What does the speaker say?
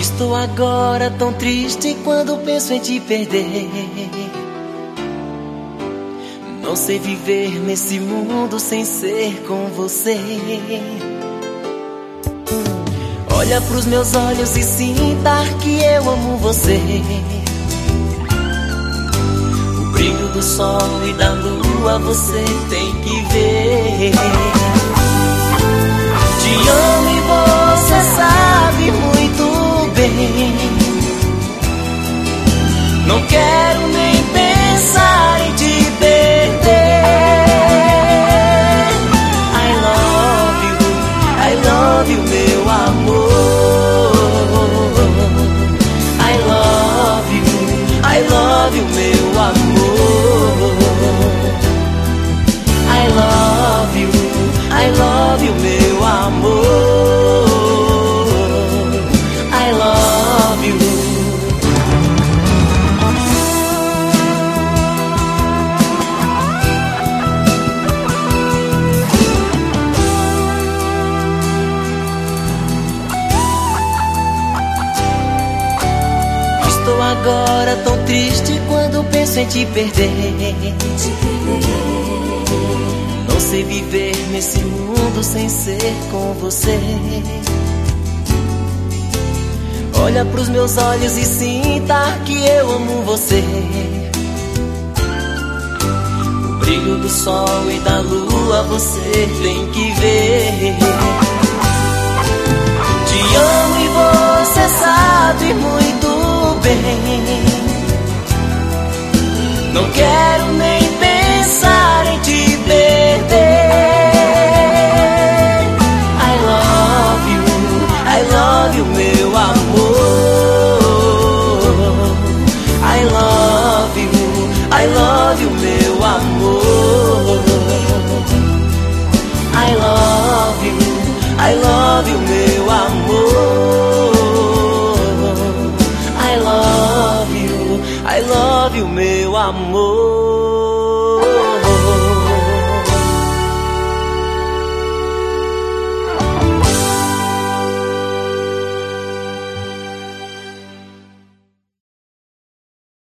Estou agora tão triste quando penso em te perder. Não sei viver nesse mundo sem ser com você. Olha pros meus olhos e sinta que eu amo você. O brilho do sol e da lua você tem que ver. Te amo e você sabe muito bem. Não quero nem pensar em te perder. I love you, meu amor. I love you, meu amor. I love you, meu amor. I love you. Estou agora tão triste quando penso em te perder. Não sei viver nesse mundo sem ser com você. Olha pros meus olhos e sinta que eu amo você. O brilho do sol e da lua você tem que ver. Te amo e você sabe muito bem. Não quero nem pensar em te perder. I love you, meu amor. I love you, meu amor. I love you, meu amor. I love you, meu amor.